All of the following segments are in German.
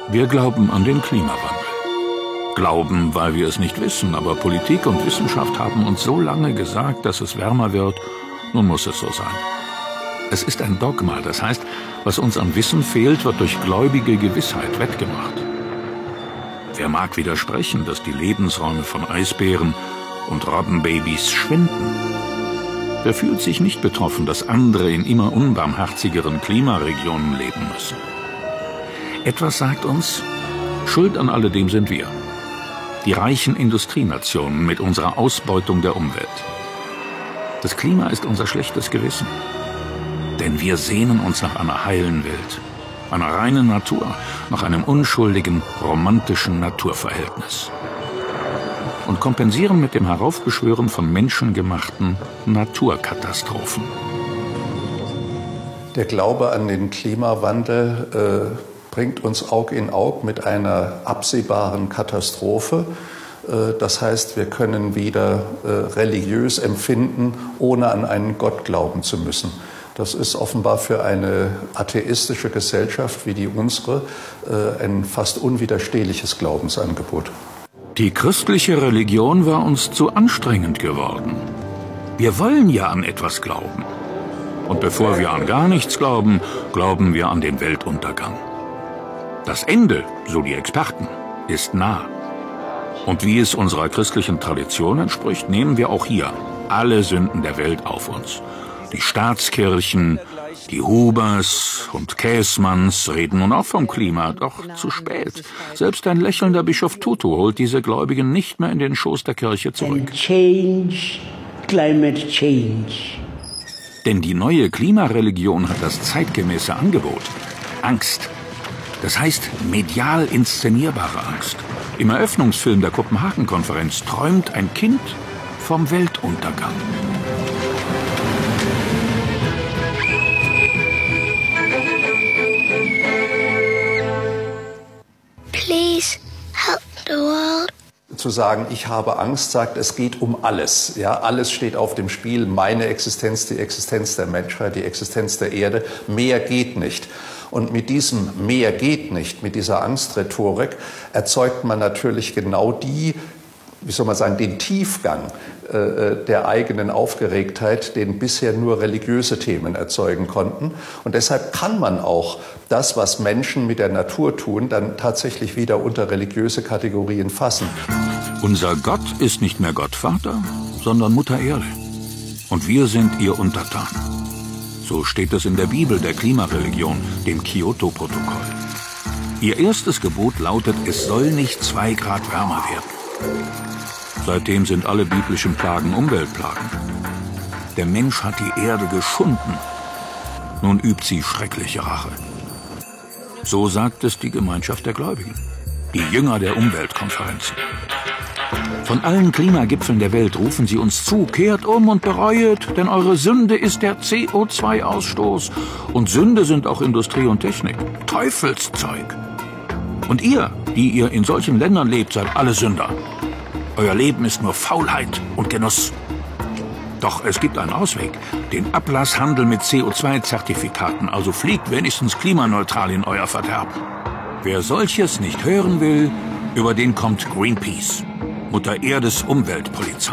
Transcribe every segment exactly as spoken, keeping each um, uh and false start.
Wir glauben an den Klimawandel. Glauben, weil wir es nicht wissen, aber Politik und Wissenschaft haben uns so lange gesagt, dass es wärmer wird, nun muss es so sein. Es ist ein Dogma, das heißt, was uns an Wissen fehlt, wird durch gläubige Gewissheit wettgemacht. Wer mag widersprechen, dass die Lebensräume von Eisbären und Robbenbabys schwinden? Wer fühlt sich nicht betroffen, dass andere in immer unbarmherzigeren Klimaregionen leben müssen? Etwas sagt uns, schuld an alledem sind wir. Die reichen Industrienationen mit unserer Ausbeutung der Umwelt. Das Klima ist unser schlechtes Gewissen. Denn wir sehnen uns nach einer heilen Welt, einer reinen Natur, nach einem unschuldigen, romantischen Naturverhältnis. Und kompensieren mit dem Heraufbeschwören von menschengemachten Naturkatastrophen. Der Glaube an den Klimawandel äh, bringt uns Aug in Aug mit einer absehbaren Katastrophe. Äh, das heißt, wir können wieder äh, religiös empfinden, ohne an einen Gott glauben zu müssen. Das ist offenbar für eine atheistische Gesellschaft wie die unsere äh, ein fast unwiderstehliches Glaubensangebot. Die christliche Religion war uns zu anstrengend geworden. Wir wollen ja an etwas glauben. Und bevor wir an gar nichts glauben, glauben wir an den Weltuntergang. Das Ende, so die Experten, ist nah. Und wie es unserer christlichen Tradition entspricht, nehmen wir auch hier alle Sünden der Welt auf uns. Die Staatskirchen, die Hubers und Käßmanns reden nun auch vom Klima, doch zu spät. Selbst ein lächelnder Bischof Tutu holt diese Gläubigen nicht mehr in den Schoß der Kirche zurück. And change, climate change. Denn die neue Klimareligion hat das zeitgemäße Angebot. Angst. Das heißt medial inszenierbare Angst. Im Eröffnungsfilm der Kopenhagen-Konferenz träumt ein Kind vom Weltuntergang. Please help the world. Zu sagen, ich habe Angst, sagt, es geht um alles. Ja, alles steht auf dem Spiel. Meine Existenz, die Existenz der Menschheit, die Existenz der Erde. Mehr geht nicht. Und mit diesem Mehr geht nicht, mit dieser Angstrhetorik, erzeugt man natürlich genau die, wie soll man sagen, den Tiefgang äh, der eigenen Aufgeregtheit, den bisher nur religiöse Themen erzeugen konnten. Und deshalb kann man auch das, was Menschen mit der Natur tun, dann tatsächlich wieder unter religiöse Kategorien fassen. Unser Gott ist nicht mehr Gottvater, sondern Mutter Erde. Und wir sind ihr untertan. So steht es in der Bibel der Klimareligion, dem Kyoto-Protokoll. Ihr erstes Gebot lautet, es soll nicht zwei Grad wärmer werden. Seitdem sind alle biblischen Plagen Umweltplagen. Der Mensch hat die Erde geschunden. Nun übt sie schreckliche Rache. So sagt es die Gemeinschaft der Gläubigen, die Jünger der Umweltkonferenzen. Von allen Klimagipfeln der Welt rufen sie uns zu, kehrt um und bereuet, denn eure Sünde ist der C O zwei Ausstoß. Und Sünde sind auch Industrie und Technik. Teufelszeug. Und ihr, die ihr in solchen Ländern lebt, seid alle Sünder. Euer Leben ist nur Faulheit und Genuss. Doch es gibt einen Ausweg, den Ablasshandel mit C O zwei Zertifikaten, also fliegt wenigstens klimaneutral in euer Verderben. Wer solches nicht hören will, über den kommt Greenpeace, Mutter Erdes Umweltpolizei.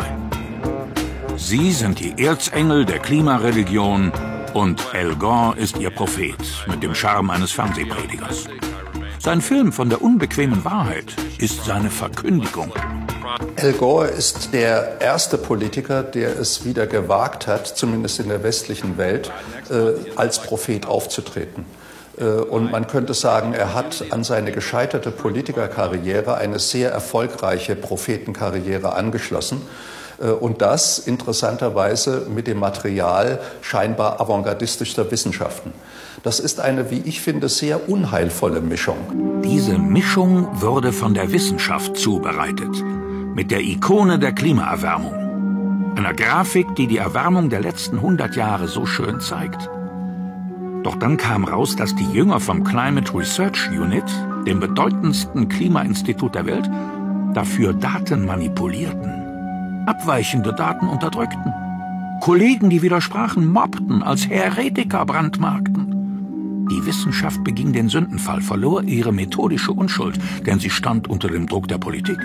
Sie sind die Erzengel der Klimareligion und Al Gore ist ihr Prophet mit dem Charme eines Fernsehpredigers. Sein Film von der unbequemen Wahrheit ist seine Verkündigung. Al Gore ist der erste Politiker, der es wieder gewagt hat, zumindest in der westlichen Welt, äh, als Prophet aufzutreten. Äh, und man könnte sagen, er hat an seine gescheiterte Politikerkarriere eine sehr erfolgreiche Prophetenkarriere angeschlossen. Äh, und das interessanterweise mit dem Material scheinbar avantgardistischer Wissenschaften. Das ist eine, wie ich finde, sehr unheilvolle Mischung. Diese Mischung wurde von der Wissenschaft zubereitet. Mit der Ikone der Klimaerwärmung. Einer Grafik, die die Erwärmung der letzten hundert Jahre so schön zeigt. Doch dann kam raus, dass die Jünger vom Climate Research Unit, dem bedeutendsten Klimainstitut der Welt, dafür Daten manipulierten, abweichende Daten unterdrückten, Kollegen, die widersprachen, mobbten, als Heretiker brandmarkten. Die Wissenschaft beging den Sündenfall, verlor ihre methodische Unschuld, denn sie stand unter dem Druck der Politik.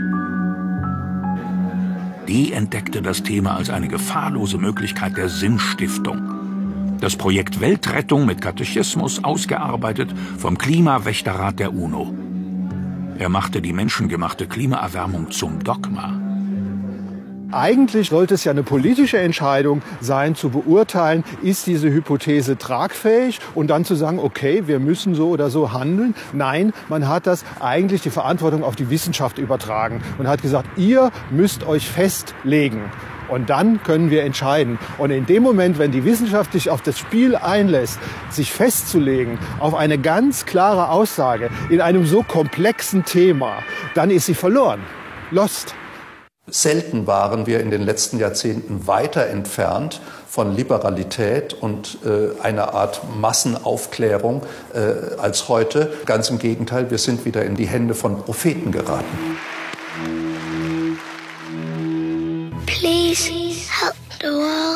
Die entdeckte das Thema als eine gefahrlose Möglichkeit der Sinnstiftung. Das Projekt Weltrettung mit Katechismus, ausgearbeitet vom Klimawächterrat der UNO. Er machte die menschengemachte Klimaerwärmung zum Dogma. Eigentlich sollte es ja eine politische Entscheidung sein, zu beurteilen, ist diese Hypothese tragfähig und dann zu sagen, okay, wir müssen so oder so handeln. Nein, man hat das eigentlich die Verantwortung auf die Wissenschaft übertragen und hat gesagt, ihr müsst euch festlegen. Und dann können wir entscheiden. Und in dem Moment, wenn die Wissenschaft sich auf das Spiel einlässt, sich festzulegen auf eine ganz klare Aussage in einem so komplexen Thema, dann ist sie verloren. Lost. Selten waren wir in den letzten Jahrzehnten weiter entfernt von Liberalität und äh, einer Art Massenaufklärung äh, als heute. Ganz im Gegenteil, wir sind wieder in die Hände von Propheten geraten. Please help the world.